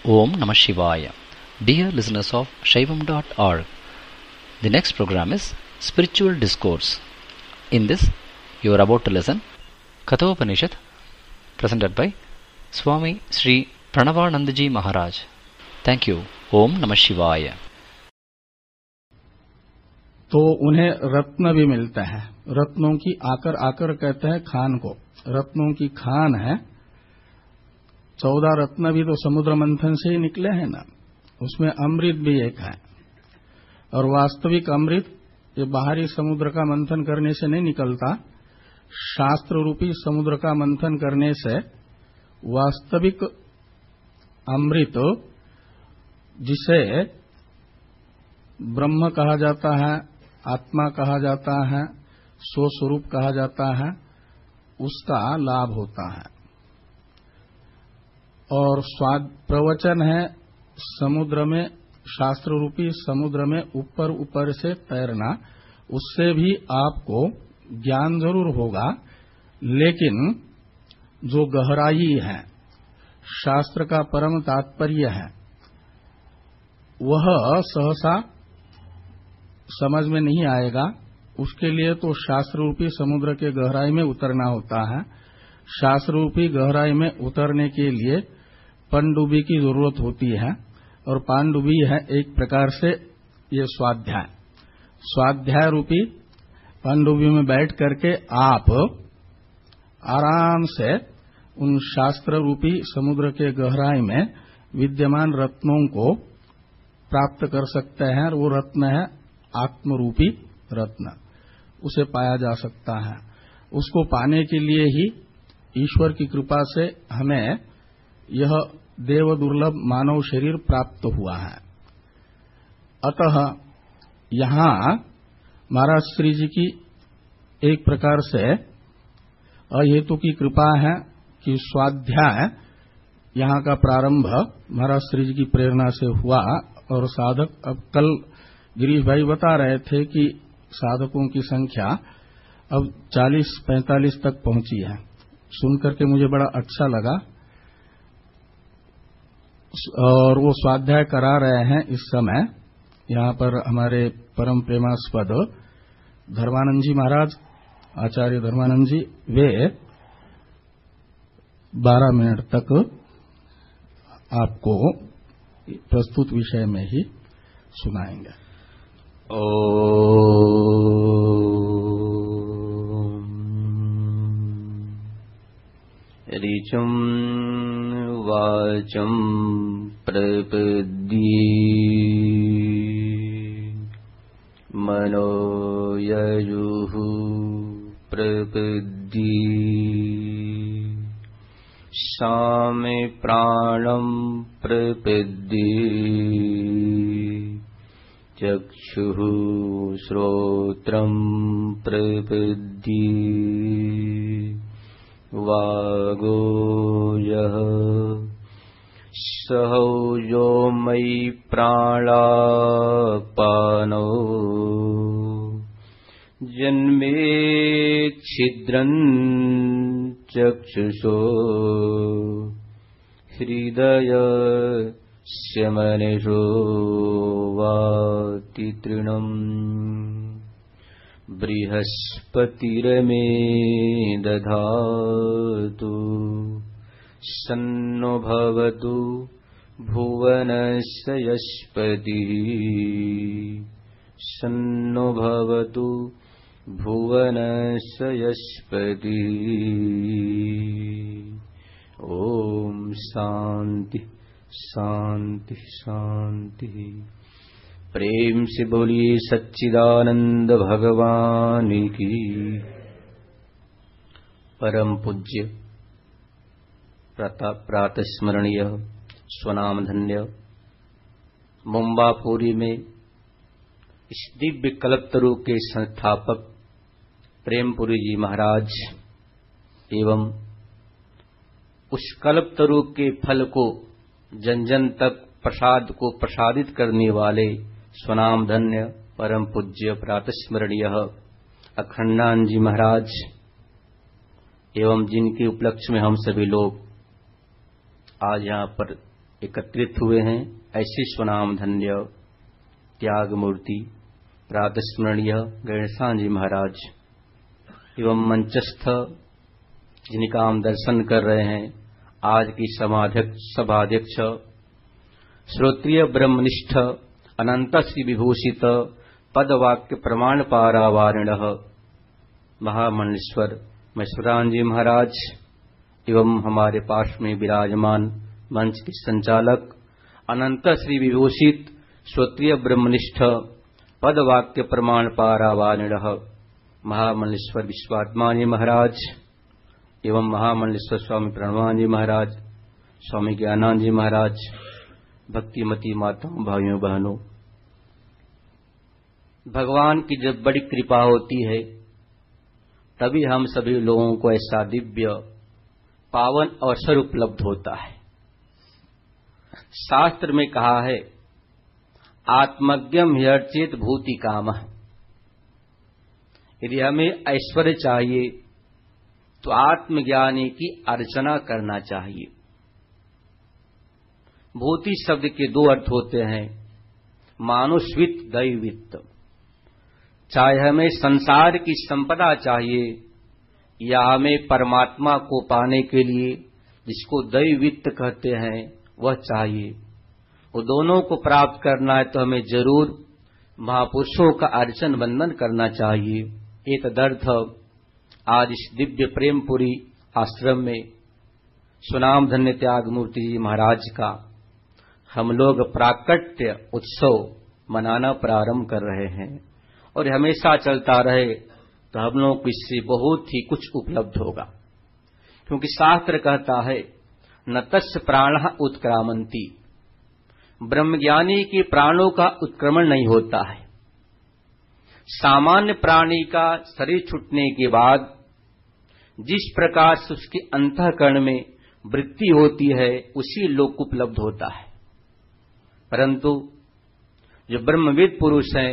Om Namah Shivaya. Dear listeners of Shaivam.org, the next program is Spiritual Discourse. In this, you are about to listen Kathopanishad, presented by Swami Sri Pranavanandaji Maharaj. Thank you. Om Namah Shivaya. तो उन्हें रत्न भी मिलता है। रत्नों की आकर आकर कहते हैं खान को, रत्नों की खान है। 14 रत्न भी तो समुद्र मंथन से ही निकले हैं ना, उसमें अमृत भी एक है। और वास्तविक अमृत ये बाहरी समुद्र का मंथन करने से नहीं निकलता, शास्त्र रूपी समुद्र का मंथन करने से वास्तविक अमृत, जिसे ब्रह्म कहा जाता है, आत्मा कहा जाता है, स्वस्वरूप कहा जाता है, उसका लाभ होता है। और स्वाद प्रवचन है समुद्र में, शास्त्र रूपी समुद्र में ऊपर ऊपर से तैरना, उससे भी आपको ज्ञान जरूर होगा, लेकिन जो गहराई है, शास्त्र का परम तात्पर्य है, वह सहसा समझ में नहीं आएगा। उसके लिए तो शास्त्र रूपी समुद्र के गहराई में उतरना होता है। शास्त्र रूपी गहराई में उतरने के लिए पनडुब्बी की जरूरत होती है, और पनडुब्बी है एक प्रकार से ये स्वाध्याय। स्वाध्याय रूपी पनडुब्बी में बैठ करके आप आराम से उन शास्त्र रूपी समुद्र के गहराई में विद्यमान रत्नों को प्राप्त कर सकते हैं। और वो रत्न है आत्मरूपी रत्न, उसे पाया जा सकता है। उसको पाने के लिए ही ईश्वर की कृपा से हमें यह देव दुर्लभ मानव शरीर प्राप्त हुआ है। अतः यहां महाराज श्री जी की एक प्रकार से अहेतु की कृपा है कि स्वाध्याय यहां का प्रारंभ महाराज श्री जी की प्रेरणा से हुआ। और साधक, अब कल गिरीश भाई बता रहे थे कि साधकों की संख्या अब 40-45 तक पहुंची है। सुनकर के मुझे बड़ा अच्छा लगा। और वो स्वाध्याय करा रहे हैं इस समय यहां पर हमारे परम प्रेमास्पद धर्मानंद जी महाराज, आचार्य धर्मानंद जी, वे 12 मिनट तक आपको प्रस्तुत विषय में ही सुनाएंगे। ऋचं वाचं प्रपद्ये मनो ययुः प्रपद्ये सामे प्राणं प्रपद्ये चक्षुः श्रोत्रं प्रपद्ये वागोयः सहौजो मयि प्राणापानो जन्मे छिद्रं चक्षुषो हृदय स्यमनिषो वाति तृणम् बृहस्पतिर्मे दधातु सन्नो भवतु भुवनस्य यस्पतिः सन्नो भवतु भुवनस्य यस्पतिः। ओम शांति शांति शांति। प्रेम से बोलिए सच्चिदानंद भगवान की। परम पूज्य प्रातः स्मरणीय स्वनाम धन्य मुंबापुरी में इस दिव्य कल्पतरु के संस्थापक प्रेमपुरी जी महाराज एवं उस कल्पतरु के फल को जन जन तक प्रसाद को प्रसादित करने वाले स्वनाम धन्य परम पूज्य प्रातस्मरणीय अखंडानंद जी महाराज एवं जिनके उपलक्ष्य में हम सभी लोग आज यहाँ पर एकत्रित हुए हैं, ऐसे स्वनाम धन्य त्याग मूर्ति प्रातस्मरणीय गणेशान जी महाराज एवं मंचस्थ जिनका हम दर्शन कर रहे हैं, आज की सभाध्यक्ष श्रोत्रिय ब्रह्मनिष्ठ अनंत श्री विभूषित पदवाक्य प्रमाण पारावारिण महामंडलेश्वर महेश्वरान जी महाराज एवं हमारे पास में विराजमान मंच के संचालक अनंत श्री विभूषित श्रोत्रिय ब्रह्मनिष्ठ पदवाक्य प्रमाण पारावारिण महामंडलेश्वर विश्वात्मा जी महाराज एवं महामंडलेश्वर स्वामी प्रणवान जी महाराज, स्वामी ज्ञानानंद जी महाराज, भक्तिमती माताओं भाइयों बहनों, भगवान की जब बड़ी कृपा होती है तभी हम सभी लोगों को ऐसा दिव्य पावन अवसर उपलब्ध होता है। शास्त्र में कहा है आत्मज्ञम ह्यर्चेत भूति कामः। यदि हमें ऐश्वर्य चाहिए तो आत्मज्ञानी की अर्चना करना चाहिए। भूति शब्द के दो अर्थ होते हैं, मानुषवित्त दैवित्त। चाहे हमें संसार की संपदा चाहिए या हमें परमात्मा को पाने के लिए जिसको दैवित्त कहते हैं वह चाहिए, वो दोनों को प्राप्त करना है तो हमें जरूर महापुरुषों का अर्चन वंदन करना चाहिए। एक तदर्थ आज इस दिव्य प्रेमपुरी आश्रम में सुनाम धन्य त्याग मूर्ति जी महाराज का हम लोग प्राकट्य उत्सव मनाना प्रारंभ कर रहे हैं और हमेशा चलता रहे तो हम लोग को इससे बहुत ही कुछ उपलब्ध होगा, क्योंकि शास्त्र कहता है न तस्य प्राणः उत्क्रामन्ति। ब्रह्मज्ञानी के प्राणों का उत्क्रमण नहीं होता है। सामान्य प्राणी का शरीर छूटने के बाद जिस प्रकार से उसके अंतःकरण में वृत्ति होती है उसी लोक को उपलब्ध होता है, परंतु जो ब्रह्मविद पुरुष हैं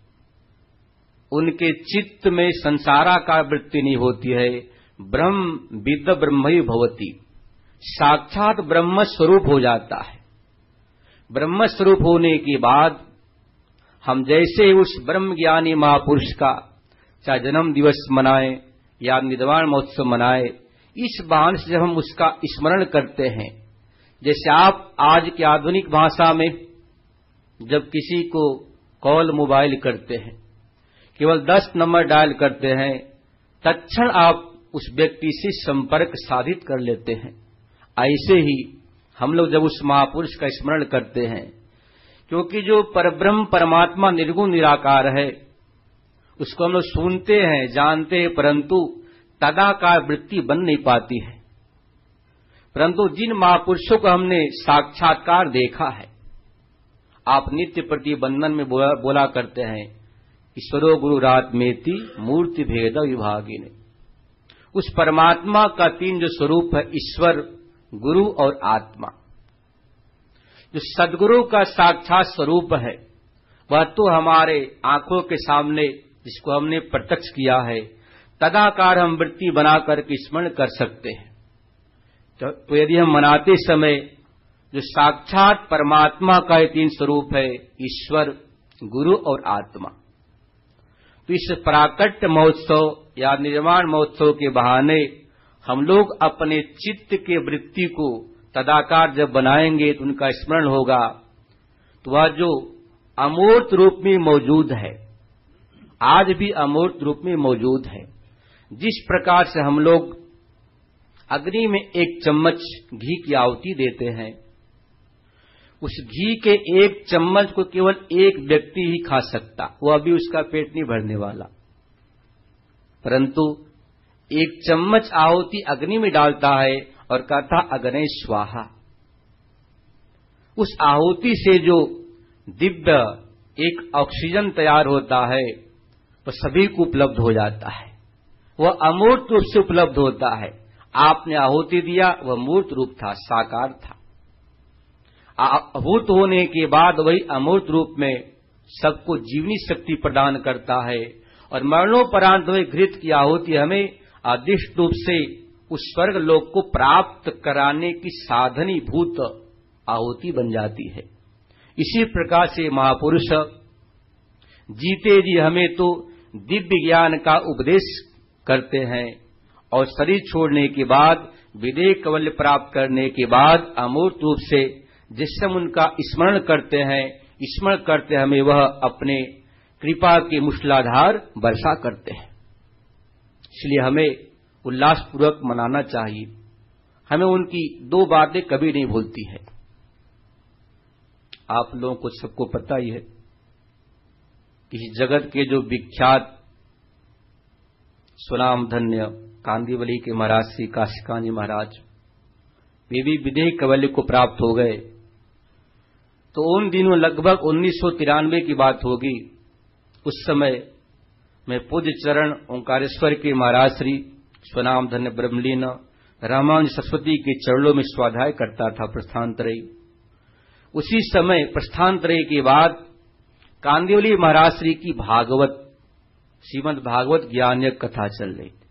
उनके चित्त में संसाराकार वृत्ति नहीं होती है। ब्रह्म विद ब्रह्मैव भवति, साक्षात ब्रह्म स्वरूप हो जाता है। ब्रह्म स्वरूप होने के बाद हम जैसे उस ब्रह्म ज्ञानी महापुरुष का चाहे जन्म दिवस मनाएं या निर्वाण महोत्सव मनाएं, इस बहाने से जब हम उसका स्मरण करते हैं, जैसे आप आज की आधुनिक भाषा में जब किसी को कॉल मोबाइल करते हैं, केवल 10 नंबर डायल करते हैं, तत्क्षण आप उस व्यक्ति से संपर्क साधित कर लेते हैं। ऐसे ही हम लोग जब उस महापुरुष का स्मरण करते हैं, क्योंकि जो परब्रह्म परमात्मा निर्गुण निराकार है उसको हम लोग सुनते हैं, जानते हैं, परंतु तदाकार वृत्ति बन नहीं पाती है। परंतु जिन महापुरुषों को हमने साक्षात्कार देखा है, आप नित्य प्रतिबंधन में बोला करते हैं ईश्वरो गुरुरात्मेति मूर्ति भेद विभागिने। उस परमात्मा का 3 जो स्वरूप है, ईश्वर, गुरु और आत्मा। जो सद्गुरु का साक्षात स्वरूप है वह तो हमारे आंखों के सामने जिसको हमने प्रत्यक्ष किया है तदाकार हम वृत्ति बनाकर के स्मरण कर सकते हैं। तो यदि हम मनाते समय जो साक्षात परमात्मा का 3 स्वरूप है, ईश्वर, गुरु और आत्मा, तो इस प्राकट्य महोत्सव या निर्वाण महोत्सव के बहाने हम लोग अपने चित्त के वृत्ति को तदाकार जब बनाएंगे तो उनका स्मरण होगा, तो वह जो अमूर्त रूप में मौजूद है, आज भी अमूर्त रूप में मौजूद है। जिस प्रकार से हम लोग अग्नि में 1 चम्मच घी की आहुति देते हैं, उस घी के 1 चम्मच को केवल एक व्यक्ति ही खा सकता, वो अभी उसका पेट नहीं भरने वाला, परंतु 1 चम्मच आहुति अग्नि में डालता है और कहता अग्ने स्वाहा। उस आहुति से जो दिव्य एक ऑक्सीजन तैयार होता है वो सभी को उपलब्ध हो जाता है, वह अमूर्त रूप से उपलब्ध होता है। आपने आहुति दिया, वह मूर्त रूप था, साकार था। अभूत होने के बाद वही अमूर्त रूप में सबको जीवनी शक्ति प्रदान करता है और मरणोपरांत वही घृत की आहुति हमें अदृष्ट रूप से उस स्वर्ग लोक को प्राप्त कराने की साधनीभूत आहुति बन जाती है। इसी प्रकार से महापुरुष जीते जी हमें तो दिव्य ज्ञान का उपदेश करते हैं और शरीर छोड़ने के बाद विदेह कवल्य प्राप्त करने के बाद अमूर्त रूप से जिस समय उनका स्मरण करते हमें वह अपने कृपा के मूसलाधार वर्षा करते हैं। इसलिए हमें उल्लासपूर्वक मनाना चाहिए। हमें उनकी दो बातें कभी नहीं भूलती है। आप लोगों को सबको पता ही है इस जगत के जो विख्यात सुनाम धन्य कांदीवली के महाराज श्री काशिकांत जी महाराज वे भी विदेह कवल्य को प्राप्त हो गए। तो उन दिनों लगभग 1993 की बात होगी। उस समय मैं पूज्य चरण ओंकारेश्वर के महाराज श्री स्वनाम धन्य ब्रह्मलीन रामानुज सरस्वती के चरणों में स्वाध्याय करता था प्रस्थानत्रयी। उसी समय प्रस्थानत्रयी के बाद कांदिवली महाराज श्री की भागवत श्रीमद् भागवत ज्ञान कथा चल रही थी।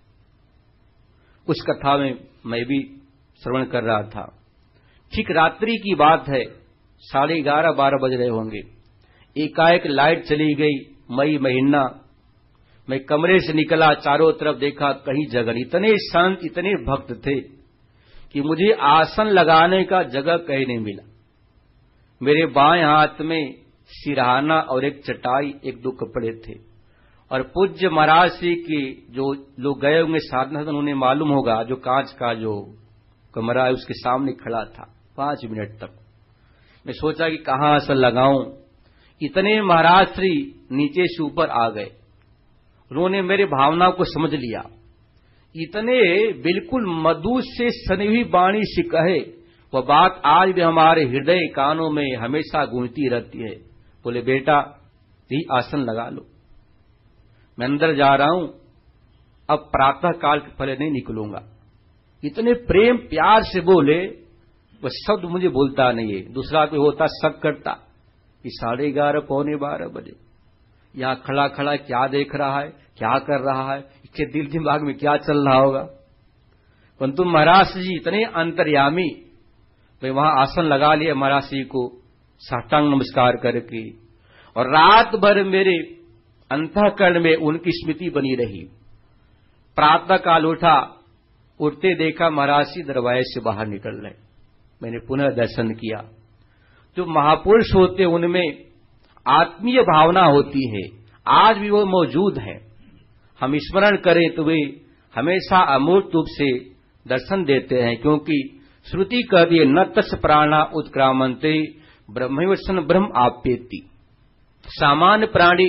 उस कथा में मैं भी श्रवण कर रहा था। ठीक रात्रि की बात है, 11:30-12 बज रहे होंगे। एकाएक लाइट चली गई। मई महीना। मैं कमरे से निकला, चारों तरफ देखा, कहीं जगह नहीं। इतने संत इतने भक्त थे कि मुझे आसन लगाने का जगह कहीं नहीं मिला। मेरे बाएं हाथ में सिरहाना और एक चटाई, एक दो कपड़े थे। और पूज्य महाराज श्री के जो लोग गए होंगे साधना, उन्हें मालूम होगा, जो कांच का जो कमरा है उसके सामने खड़ा था 5 मिनट तक। मैं सोचा कि कहां आसन लगाऊं। इतने महाराज श्री नीचे से ऊपर आ गए। उन्होंने मेरे भावना को समझ लिया। इतने बिल्कुल मधु से सनी हुई वाणी से कहे, वह बात आज भी हमारे हृदय कानों में हमेशा गूंजती रहती है। बोले बेटा यही आसन लगा लो। मैं अंदर जा रहा हूं, अब प्रातः काल के पहले नहीं निकलूंगा। इतने प्रेम प्यार से बोले, वह शब्द मुझे बोलता नहीं है। दूसरा कोई होता शक करता कि 11:30 पौने 12 बजे यहां खड़ा खड़ा क्या देख रहा है, क्या कर रहा है, इसके दिल दिमाग में क्या चल रहा होगा। परंतु महाराज जी इतने अंतर्यामी, मैं वहां आसन लगा लिया महाराज जी को साष्टांग नमस्कार करके। और रात भर मेरे अंतःकरण में उनकी स्मृति बनी रही। प्रातः काल उठते देखा महाराज जी दरवाजे से बाहर निकल रहे। मैंने पुनः दर्शन किया। जो महापुरुष होते उनमें आत्मीय भावना होती है, आज भी वो मौजूद है। हम स्मरण करें तो वे हमेशा अमूर्त रूप से दर्शन देते हैं, क्योंकि श्रुति कहती है न तस् प्राणा उत्क्रामन्ते ब्रह्मैवसन ब्रह्म आप्येति। सामान्य प्राणी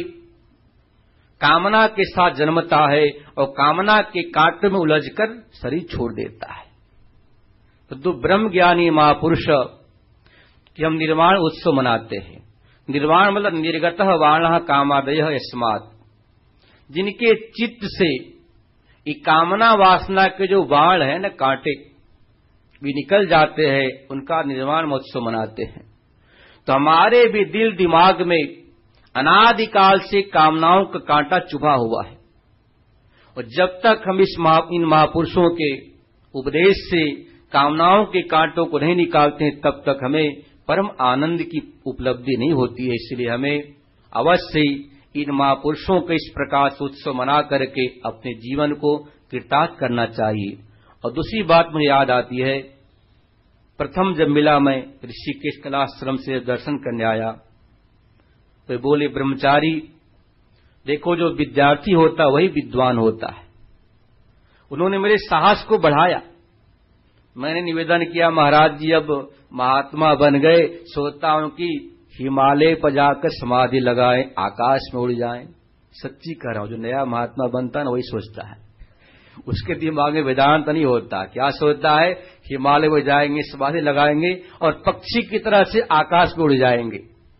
कामना के साथ जन्मता है और कामना के कांटे में उलझकर शरीर छोड़ देता है। तो ब्रह्म ज्ञानी महापुरुष कि हम निर्वाण उत्सव मनाते हैं। निर्वाण मतलब निर्गतः वाणः कामादयः यस्मात्, जिनके चित्त से ये कामना वासना के जो बाण है न कांटे भी निकल जाते हैं, उनका निर्वाण महोत्सव मनाते हैं। तो हमारे भी दिल दिमाग में अनादिकाल से कामनाओं का कांटा चुभा हुआ है। और जब तक हम इन महापुरुषों के उपदेश से कामनाओं के कांटों को नहीं निकालते हैं, तब तक हमें परम आनंद की उपलब्धि नहीं होती है। इसलिए हमें अवश्य इन महापुरुषों के इस प्रकार से उत्सव मना करके अपने जीवन को कृतार्थ करना चाहिए। और दूसरी बात मुझे याद आती है, प्रथम जब मिला मैं ऋषिकेश कलाश्रम से दर्शन करने आया, तो बोले ब्रह्मचारी देखो, जो विद्यार्थी होता वही विद्वान होता है। उन्होंने मेरे साहस को बढ़ाया। मैंने निवेदन किया, महाराज जी अब महात्मा बन गए, सोचता हूं कि हिमालय पर जाकर समाधि लगाएं, आकाश में उड़ जाएं। सच्ची कह रहा हूं, जो नया महात्मा बनता है ना वही सोचता है। उसके दिमाग में वेदांत नहीं होता। क्या सोचता है? हिमालय में जाएंगे, समाधि लगाएंगे और पक्षी की तरह से आकाश में उड़ जाएंगे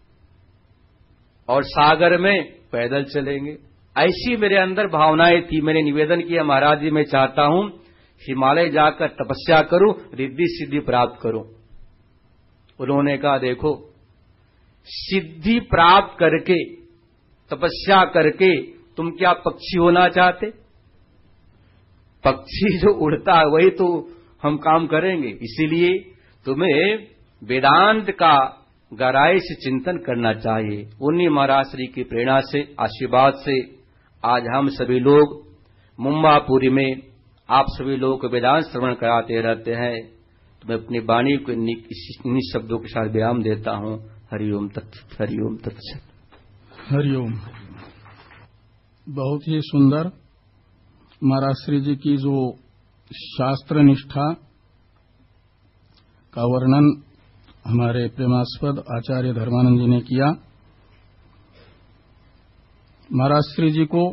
और सागर में पैदल चलेंगे। ऐसी मेरे अंदर भावनाएं थी। मैंने निवेदन किया, महाराज जी मैं चाहता हूं हिमालय जाकर तपस्या करूं, रिद्धि सिद्धि प्राप्त करूं। उन्होंने कहा देखो, सिद्धि प्राप्त करके तपस्या करके तुम क्या पक्षी होना चाहते? पक्षी जो उड़ता है वही तो हम काम करेंगे। इसीलिए तुम्हें वेदांत का गहराई से चिंतन करना चाहिए। उन्हीं महाराज श्री की प्रेरणा से, आशीर्वाद से आज हम सभी लोग मुंबापुरी में आप सभी लोगों को वेदांत श्रवण कराते रहते हैं। तो मैं अपनी वाणी को इन्हीं शब्दों के साथ विराम देता हूं। हरिओम तत्सत, हरिओम तत्सत, हरिओम। बहुत ही सुंदर महाराज श्री जी की जो शास्त्र निष्ठा का वर्णन हमारे प्रेमास्पद आचार्य धर्मानंद जी ने किया। महाराज श्री जी को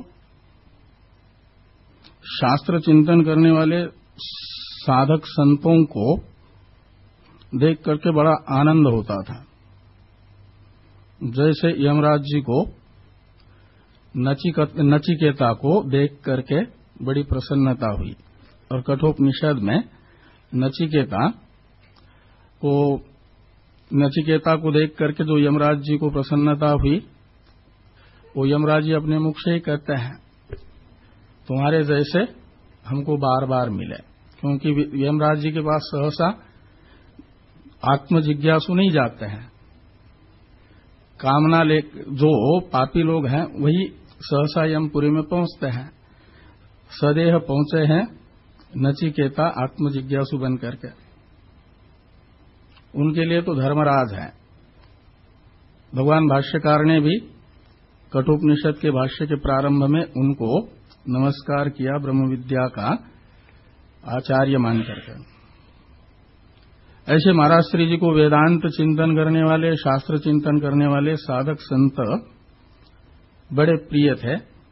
शास्त्र चिंतन करने वाले साधक संतों को देख करके बड़ा आनंद होता था। जैसे यमराज जी को नचिकेता को देख करके बड़ी प्रसन्नता हुई, और कठोपनिषद में नचिकेता को देख करके जो यमराज जी को प्रसन्नता हुई, वो यमराज जी अपने मुख से ही कहते हैं, तुम्हारे जैसे हमको बार बार मिले। क्योंकि यमराज जी के पास सहसा आत्मजिज्ञासु नहीं जाते हैं। कामना ले जो पापी लोग हैं वही सहसा यमपुरी में पहुंचते हैं। सदेह पहुंचे हैं नचिकेता आत्मजिज्ञासु बन करके। उनके लिए तो धर्मराज है। भगवान भाष्यकार ने भी कठोपनिषद के भाष्य के प्रारंभ में उनको नमस्कार किया, ब्रह्म विद्या का आचार्य मान करके। ऐसे महाराज श्री जी को वेदांत चिंतन करने वाले, शास्त्र चिंतन करने वाले साधक संत बड़े प्रिय थे।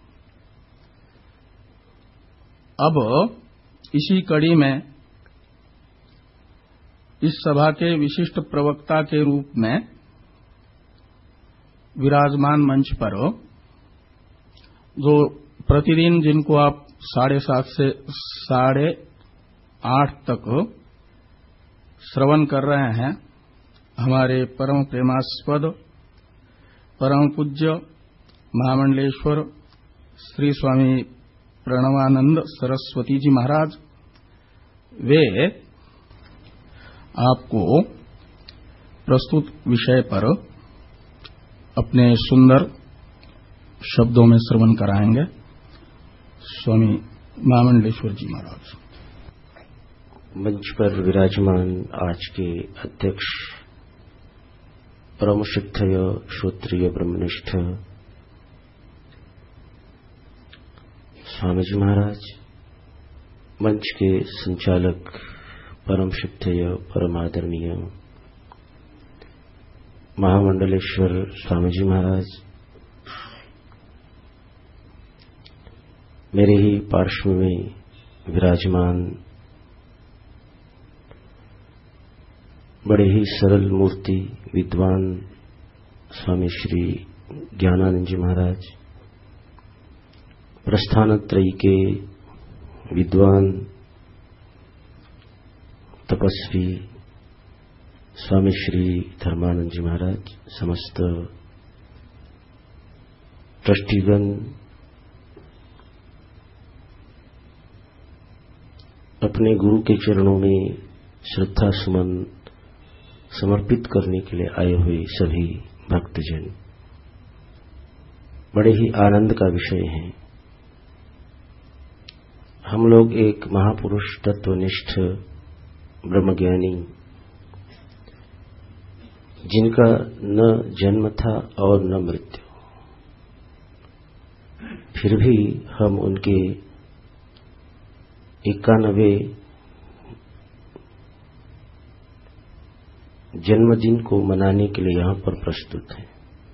अब इसी कड़ी में इस सभा के विशिष्ट प्रवक्ता के रूप में विराजमान मंच पर जो प्रतिदिन जिनको आप 7:30 से 8:30 तक श्रवण कर रहे हैं, हमारे परम प्रेमास्पद परम पूज्य महामंडलेश्वर श्री स्वामी प्रणवानंद सरस्वती जी महाराज, वे आपको प्रस्तुत विषय पर अपने सुंदर शब्दों में श्रवण कराएंगे। स्वामी महामंडलेश्वर जी महाराज। मंच पर विराजमान आज के अध्यक्ष परम शुद्धय श्रोत्रिय ब्रह्मनिष्ठ स्वामी जी महाराज, मंच के संचालक परम शुद्धय परमादरणीय महामंडलेश्वर स्वामी जी महाराज, मेरे ही पार्श्व में विराजमान बड़े ही सरल मूर्ति विद्वान स्वामी श्री ज्ञानानंद जी महाराज, प्रस्थानत्रयी के विद्वान तपस्वी स्वामी श्री धर्मानंद जी महाराज, समस्त ट्रस्टीगण, अपने गुरु के चरणों में श्रद्धा सुमन समर्पित करने के लिए आए हुए सभी भक्तजन, बड़े ही आनंद का विषय है। हम लोग एक महापुरुष तत्वनिष्ठ ब्रह्मज्ञानी, जिनका न जन्म था और न मृत्यु, फिर भी हम उनके 91वें जन्मदिन को मनाने के लिए यहां पर प्रस्तुत हैं।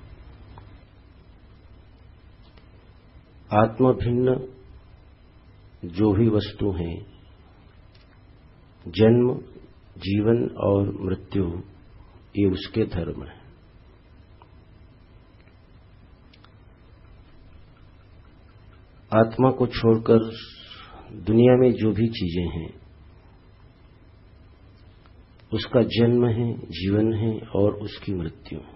आत्मभिन्न जो भी वस्तु हैं, जन्म, जीवन और मृत्यु, ये उसके धर्म है। आत्मा को छोड़कर दुनिया में जो भी चीजें हैं, उसका जन्म है, जीवन है और उसकी मृत्यु है।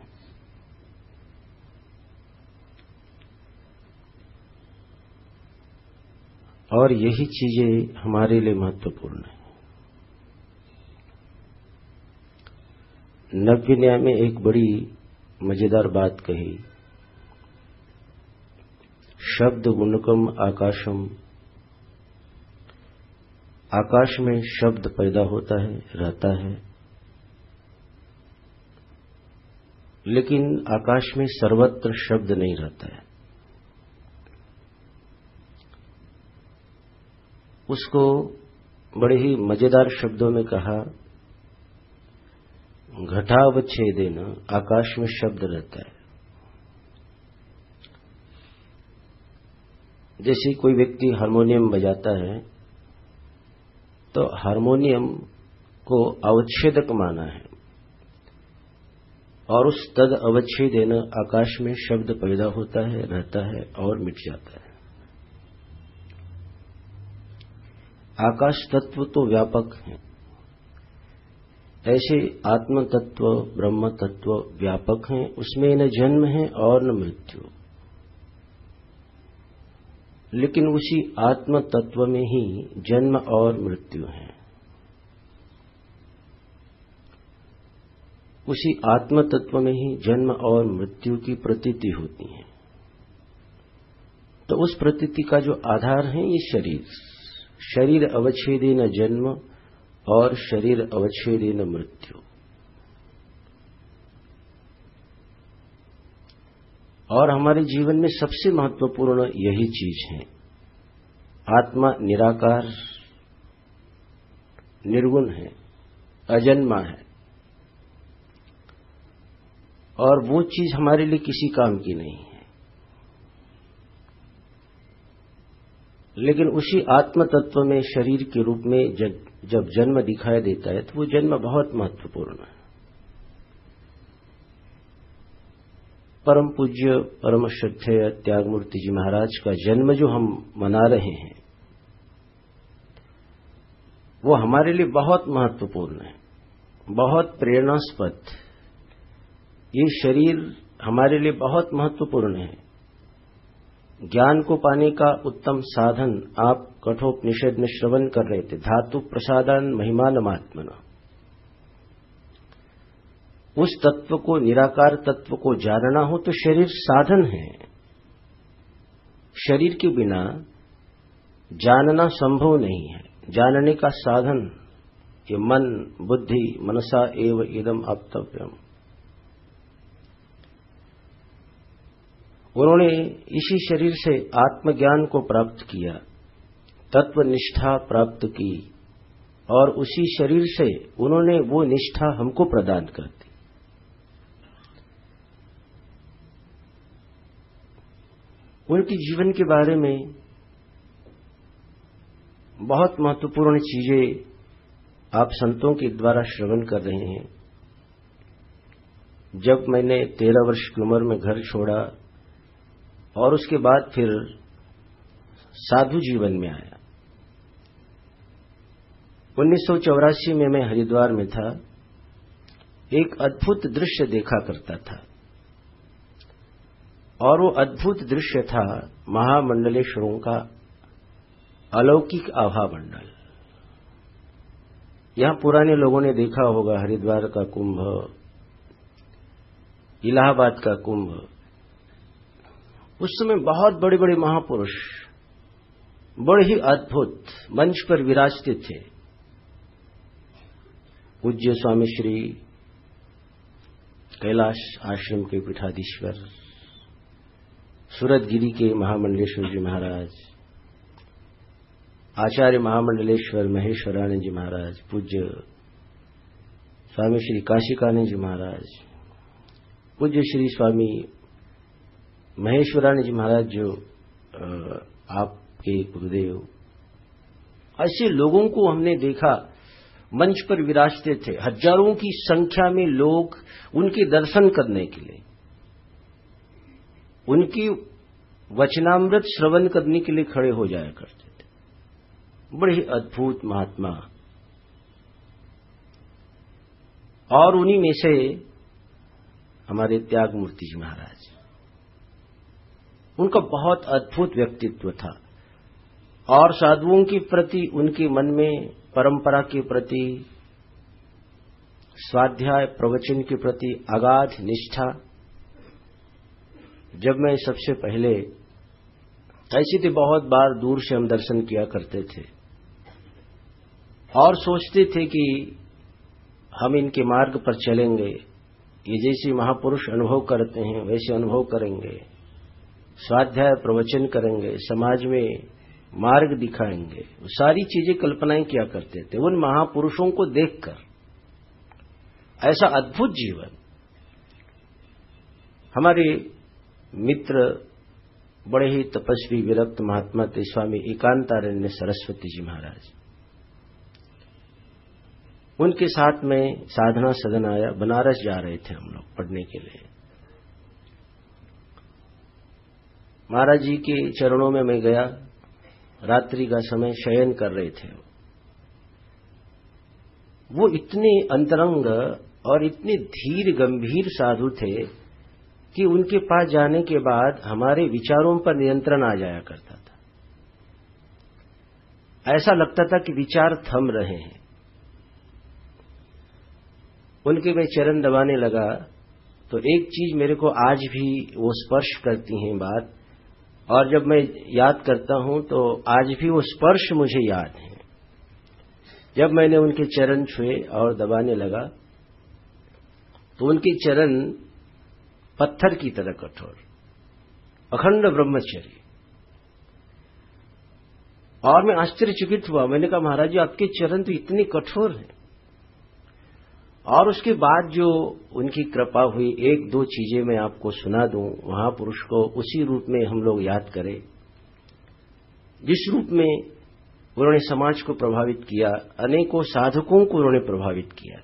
और यही चीजें हमारे लिए महत्वपूर्ण है। नव्य न्याय में एक बड़ी मजेदार बात कही, शब्द गुणकम आकाशम, आकाश में शब्द पैदा होता है, रहता है, लेकिन आकाश में सर्वत्र शब्द नहीं रहता है। उसको बड़े ही मजेदार शब्दों में कहा, घटावच्छेदेन आकाश में शब्द रहता है। जैसे कोई व्यक्ति हारमोनियम बजाता है तो हारमोनियम को अवच्छेदक माना है, और उस तद अवच्छेदेन आकाश में शब्द पैदा होता है, रहता है और मिट जाता है। आकाश तत्व तो व्यापक है, ऐसे आत्म तत्व ब्रह्म तत्व व्यापक हैं, उसमें न जन्म है और न मृत्यु, लेकिन उसी आत्म तत्व में ही जन्म और मृत्यु है। उसी आत्म तत्व में ही जन्म और मृत्यु की प्रतीति होती है। तो उस प्रतीति का जो आधार है ये शरीर अवच्छेदेन जन्म और शरीर अवच्छेदेन मृत्यु। और हमारे जीवन में सबसे महत्वपूर्ण यही चीज है। आत्मा निराकार निर्गुण है, अजन्मा है, और वो चीज हमारे लिए किसी काम की नहीं है। लेकिन उसी आत्म तत्व में शरीर के रूप में जब जन्म दिखाई देता है तो वो जन्म बहुत महत्वपूर्ण है। परम पूज्य परम श्रद्धेय त्यागमूर्ति जी महाराज का जन्म जो हम मना रहे हैं वो हमारे लिए बहुत महत्वपूर्ण है, बहुत प्रेरणास्पद। ये शरीर हमारे लिए बहुत महत्वपूर्ण है। ज्ञान को पाने का उत्तम साधन आप कठोपनिषद में श्रवण कर रहे थे, धातु प्रसादान महिमानमात्मना। उस तत्व को, निराकार तत्व को जानना हो तो शरीर साधन है। शरीर के बिना जानना संभव नहीं है। जानने का साधन ये मन बुद्धि मनसा एव इदम अप्तव्यम। उन्होंने इसी शरीर से आत्मज्ञान को प्राप्त किया, तत्व निष्ठा प्राप्त की, और उसी शरीर से उन्होंने वो निष्ठा हमको प्रदान कर दी। उनके जीवन के बारे में बहुत महत्वपूर्ण चीजें आप संतों के द्वारा श्रवण कर रहे हैं। जब मैंने 13 वर्ष की उम्र में घर छोड़ा और उसके बाद फिर साधु जीवन में आया, 1984 में मैं हरिद्वार में था। एक अद्भुत दृश्य देखा करता था, और वो अद्भुत दृश्य था महामंडलेश्वरों का अलौकिक आभा मंडल। यहां पुराने लोगों ने देखा होगा हरिद्वार का कुंभ, इलाहाबाद का कुंभ। उस समय बहुत बड़े बड़े महापुरुष बड़े ही अद्भुत मंच पर विराजते थे। पूज्य स्वामी श्री कैलाश आश्रम के पीठाधीश्वर, सूरतगिरी के महामंडलेश्वर जी महाराज, आचार्य महामंडलेश्वर महेश्वरानंद जी महाराज, पूज्य स्वामी श्री काशिकानंद जी महाराज, पूज्य श्री स्वामी महेश्वरानंद जी महाराज जो आपके गुरुदेव, ऐसे लोगों को हमने देखा मंच पर विराजते थे। हजारों की संख्या में लोग उनके दर्शन करने के लिए, उनकी वचनामृत श्रवण करने के लिए खड़े हो जाया करते थे। बड़े ही अद्भुत महात्मा। और उन्हीं में से हमारे त्यागमूर्ति जी महाराज, उनका बहुत अद्भुत व्यक्तित्व था, और साधुओं के प्रति उनके मन में, परंपरा के प्रति, स्वाध्याय प्रवचन के प्रति अगाध निष्ठा। जब मैं सबसे पहले ऐसी थी, बहुत बार दूर से हम दर्शन किया करते थे और सोचते थे कि हम इनके मार्ग पर चलेंगे, ये जैसे महापुरुष अनुभव करते हैं वैसे अनुभव करेंगे, स्वाध्याय प्रवचन करेंगे, समाज में मार्ग दिखाएंगे, वो सारी चीजें कल्पनाएं किया करते थे उन महापुरुषों को देखकर। ऐसा अद्भुत जीवन। हमारे मित्र बड़े ही तपस्वी विरक्त महात्मा थे स्वामी एकांतारण्य सरस्वती जी महाराज। उनके साथ में साधना सदन आया, बनारस जा रहे थे हम लोग पढ़ने के लिए। महाराज जी के चरणों में मैं गया, रात्रि का समय शयन कर रहे थे। वो इतने अंतरंग और इतने धीर गंभीर साधु थे कि उनके पास जाने के बाद हमारे विचारों पर नियंत्रण आ जाया करता था। ऐसा लगता था कि विचार थम रहे हैं। उनके मैं चरण दबाने लगा तो एक चीज मेरे को आज भी वो स्पर्श करती हैं बात, और जब मैं याद करता हूं तो आज भी वो स्पर्श मुझे याद है। जब मैंने उनके चरण छुए और दबाने लगा तो उनके चरण पत्थर की तरह कठोर, अखंड ब्रह्मचर्य। और मैं आश्चर्यचकित हुआ। मैंने कहा महाराज जी आपके चरण तो इतने कठोर हैं। और उसके बाद जो उनकी कृपा हुई, एक दो चीजें मैं आपको सुना दूं। महापुरुष को उसी रूप में हम लोग याद करें जिस रूप में उन्होंने समाज को प्रभावित किया, अनेकों साधकों को उन्होंने प्रभावित किया।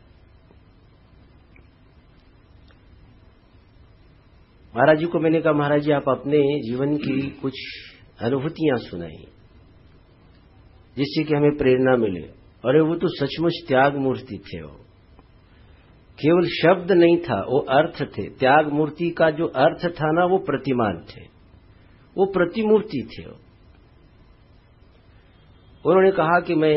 महाराज जी को मैंने कहा महाराज जी आप अपने जीवन की कुछ अनुभूतियां सुनाइए जिससे कि हमें प्रेरणा मिले। अरे वो तो सचमुच त्याग मूर्ति थे। वो केवल शब्द नहीं था, वो अर्थ थे। त्याग मूर्ति का जो अर्थ था ना, वो प्रतिमान थे, वो प्रतिमूर्ति थे। उन्होंने कहा कि मैं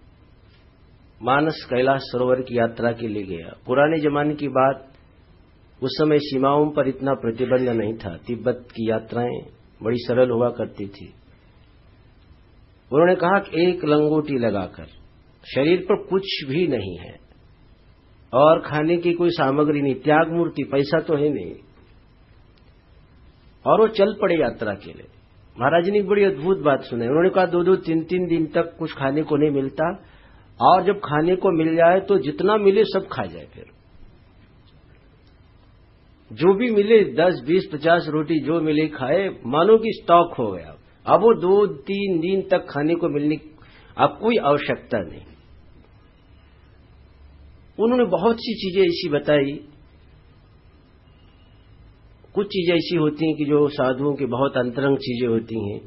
मानस कैलाश सरोवर की यात्रा के लिए गया। पुराने जमाने की बात, उस समय सीमाओं पर इतना प्रतिबंध नहीं था। तिब्बत की यात्राएं बड़ी सरल हुआ करती थी। उन्होंने कहा कि एक लंगोटी लगाकर, शरीर पर कुछ भी नहीं है और खाने की कोई सामग्री नहीं, त्याग मूर्ति, पैसा तो है नहीं, और वो चल पड़े यात्रा के लिए। महाराज जी ने बड़ी अद्भुत बात सुनाई। उन्होंने कहा 2-2, 3-3 दिन तक कुछ खाने को नहीं मिलता, और जब खाने को मिल जाए तो जितना मिले सब खा जाए। फिर जो भी मिले 10, 20, 50 रोटी जो मिले खाए, मानो कि स्टॉक हो गया। अब वो 2-3 दिन तक खाने को मिलने अब कोई आवश्यकता नहीं। उन्होंने बहुत सी चीजें ऐसी बताई। कुछ चीजें ऐसी होती हैं कि जो साधुओं की बहुत अंतरंग चीजें होती हैं।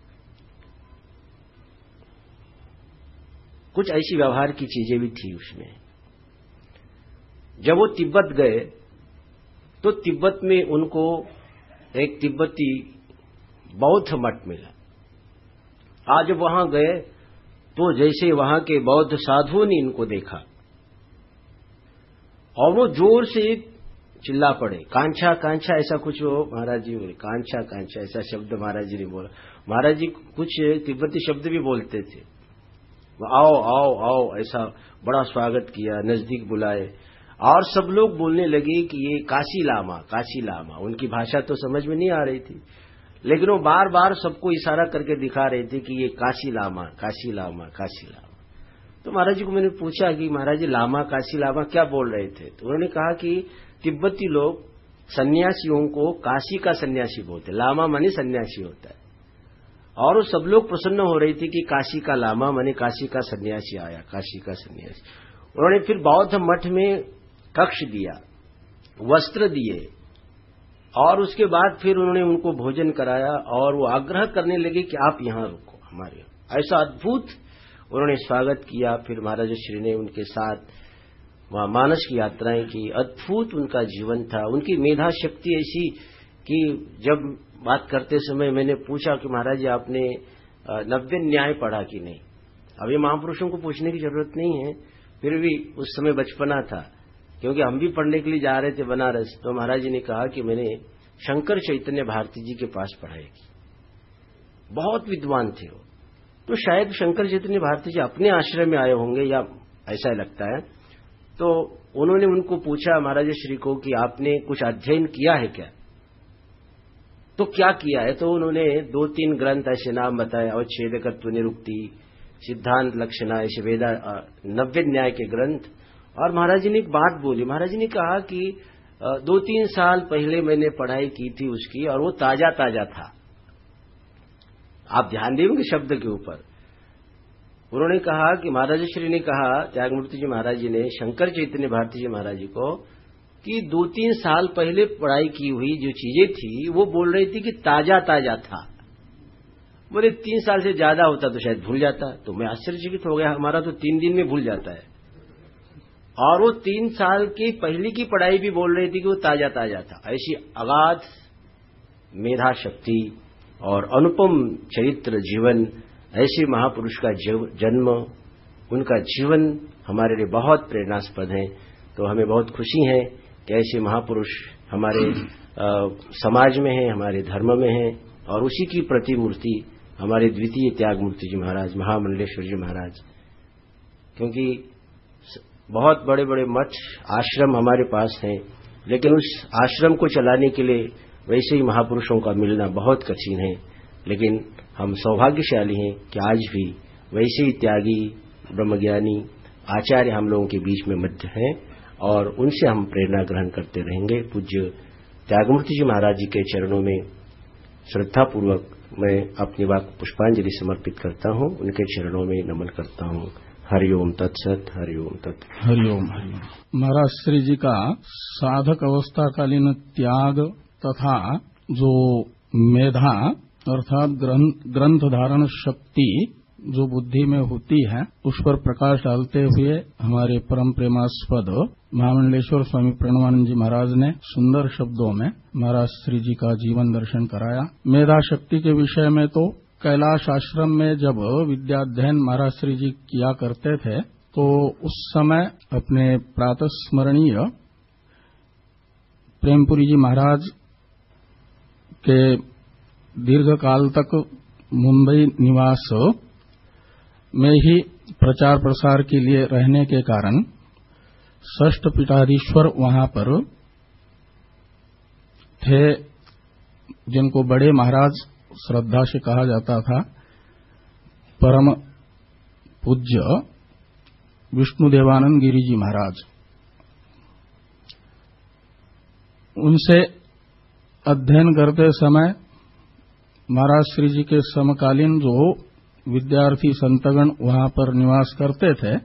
कुछ ऐसी व्यवहार की चीजें भी थी उसमें। जब वो तिब्बत गए तो तिब्बत में उनको एक तिब्बती बौद्ध मठ मिला। आज जब वहां गए तो जैसे वहां के बौद्ध साधुओं ने इनको देखा और वो जोर से चिल्ला पड़े, कांछा कांछा, ऐसा कुछ हो। महाराज जी बोले कांछा कांछा, ऐसा शब्द महाराज जी ने बोला। महाराज जी कुछ तिब्बती शब्द भी बोलते थे। आओ आओ आओ, ऐसा बड़ा स्वागत किया, नजदीक बुलाए, और सब लोग बोलने लगे कि ये काशी लामा, काशी लामा। उनकी भाषा तो समझ में नहीं आ रही थी, लेकिन वो बार बार सबको इशारा करके दिखा रहे थे कि ये काशी लामा, काशी लामा, काशी लामा। तो महाराज जी को मैंने पूछा कि महाराज जी लामा, काशी लामा क्या बोल रहे थे? तो उन्होंने कहा कि तिब्बती लोग सन्यासियों को काशी का सन्यासी बोलते, लामा माने सन्यासी होता है। और वो सब लोग प्रसन्न हो रहे थे कि काशी का लामा माने काशी का सन्यासी आया, काशी का सन्यासी। उन्होंने फिर बौद्ध मठ में कक्ष दिया, वस्त्र दिए, और उसके बाद फिर उन्होंने उनको भोजन कराया, और वो आग्रह करने लगे कि आप यहां रुको हमारे यहाँ। ऐसा अद्भुत उन्होंने स्वागत किया। फिर महाराज श्री ने उनके साथ वहां मानस की यात्राएं की। अद्भुत उनका जीवन था। उनकी मेधा शक्ति ऐसी कि जब बात करते समय मैंने पूछा कि महाराज जी आपने 90 न्याय पढ़ा कि नहीं? अब ये महापुरुषों को पूछने की जरूरत नहीं है, फिर भी उस समय बचपना था। क्योंकि हम भी पढ़ने के लिए जा रहे थे बनारस, तो महाराज जी ने कहा कि मैंने शंकर चैतन्य भारती जी के पास पढ़ाई की। बहुत विद्वान थे वो, तो शायद शंकर चैतन्य भारती जी अपने आश्रम में आए होंगे या ऐसा लगता है। तो उन्होंने उनको पूछा महाराज श्री को कि आपने कुछ अध्ययन किया है क्या? तो क्या किया है? तो उन्होंने 2-3 ग्रंथ ऐसे नाम बताए, अवच्छेदकत्व निरुक्ति, सिद्धांत लक्षणा, ऐसे वेदा 90 न्याय के ग्रंथ। और महाराज जी ने एक बात बोली, महाराज जी ने कहा कि 2-3 साल पहले मैंने पढ़ाई की थी उसकी, और वो ताजा ताजा था। आप ध्यान देंगे शब्द के ऊपर। उन्होंने कहा कि महाराज श्री ने कहा, त्यागमूर्ति जी महाराज जी ने शंकर चैतन्य भारती जी महाराज जी को कि 2-3 साल पहले पढ़ाई की हुई जो चीजें थी वो बोल रही थी कि ताजा ताजा था। बोले 3 साल से ज्यादा होता तो शायद भूल जाता। तो मैं आश्चर्यचकित हो गया, हमारा तो 3 दिन में भूल जाता है, और वो 3 साल की पहले की पढ़ाई भी बोल रही थी कि वो ताजा ताजा था। ऐसी अगाध मेधा शक्ति और अनुपम चरित्र जीवन, ऐसे महापुरुष का जन्म, उनका जीवन हमारे लिए बहुत प्रेरणास्पद है। तो हमें बहुत खुशी है कि ऐसे महापुरुष हमारे समाज में हैं, हमारे धर्म में हैं, और उसी की प्रतिमूर्ति हमारे द्वितीय त्यागमूर्ति जी महाराज, महामंडलेश्वर जी महाराज। क्योंकि बहुत बड़े बड़े मठ आश्रम हमारे पास हैं, लेकिन उस आश्रम को चलाने के लिए वैसे ही महापुरुषों का मिलना बहुत कठिन है। लेकिन हम सौभाग्यशाली हैं कि आज भी वैसे ही त्यागी ब्रह्मज्ञानी आचार्य हम लोगों के बीच में मध्य हैं, और उनसे हम प्रेरणा ग्रहण करते रहेंगे। पूज्य त्यागमूर्ति जी महाराज जी के चरणों में श्रद्धापूर्वक मैं अपनी वाक पुष्पांजलि समर्पित करता हूं, उनके चरणों में नमन करता हूं। हरिओम तत्सत, हरिओम तत्, हरिओम हरिओम। महाराज श्री जी का साधक अवस्थाकालीन त्याग तथा जो मेधा अर्थात ग्रंथ धारण शक्ति जो बुद्धि में होती है, उस पर प्रकाश डालते हुए हमारे परम प्रेमास्पद महामंडलेश्वर स्वामी प्रणवानंद जी महाराज ने सुंदर शब्दों में महाराज श्री जी का जीवन दर्शन कराया। मेधा शक्ति के विषय में तो कैलाश आश्रम में जब विद्याध्ययन महाराज श्री जी किया करते थे, तो उस समय अपने प्रातः स्मरणीय प्रेमपुरी जी महाराज के दीर्घ काल तक मुंबई निवास में ही प्रचार प्रसार के लिए रहने के कारण षष्ठ पीठाधीश्वर वहां पर थे, जिनको बड़े महाराज श्रद्धा से कहा जाता था। परम पूज्य विष्णुदेवानंद गिरी जी महाराज, उनसे अध्ययन करते समय महाराज श्री जी के समकालीन जो विद्यार्थी संतगण वहां पर निवास करते थे,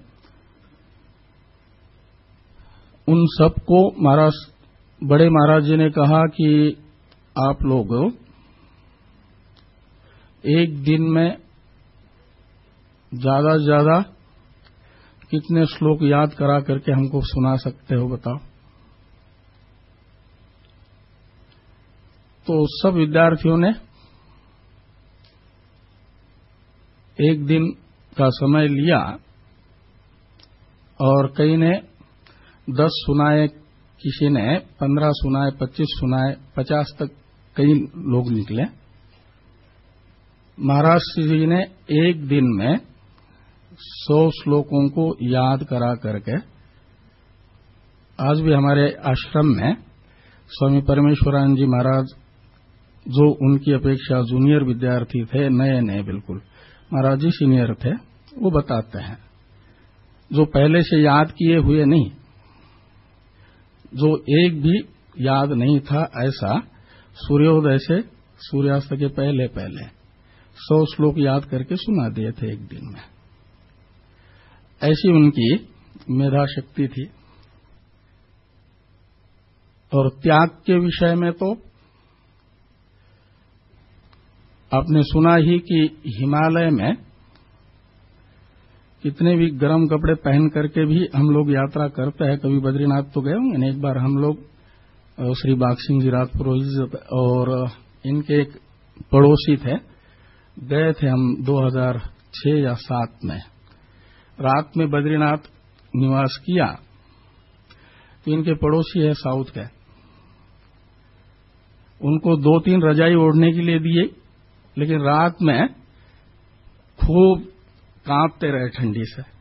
उन सबको बड़े महाराज जी ने कहा कि आप लोग एक दिन में ज्यादा से ज्यादा कितने श्लोक याद करा करके हमको सुना सकते हो, बताओ। तो सब विद्यार्थियों ने एक दिन का समय लिया, और कई ने 10 सुनाए, किसी ने 15 सुनाए, 25 सुनाए, 50 तक कई लोग निकले। महाराज श्री जी ने एक दिन में 100 श्लोकों को याद करा करके, आज भी हमारे आश्रम में स्वामी परमेश्वरानंद जी महाराज, जो उनकी अपेक्षा जूनियर विद्यार्थी थे, नए नए बिल्कुल, महाराज जी सीनियर थे, वो बताते हैं, जो पहले से याद किए हुए नहीं, जो एक भी याद नहीं था, ऐसा सूर्योदय से सूर्यास्त के पहले पहले 100 श्लोक याद करके सुना दिए थे एक दिन में। ऐसी उनकी मेधा शक्ति थी। और त्याग के विषय में तो आपने सुना ही कि हिमालय में कितने भी गर्म कपड़े पहन करके भी हम लोग यात्रा करते हैं। कभी बद्रीनाथ तो गए होंगे। एक बार हम लोग श्री बाग सिंह जी रात पुरोहित और इनके एक पड़ोसी थे, गए थे हम 2006 या 2007 में। रात में बद्रीनाथ निवास किया, तो इनके पड़ोसी है साउथ के, उनको 2-3 रजाई ओढ़ने के लिए दिए, लेकिन रात में खूब कांपते रहे ठंडी से।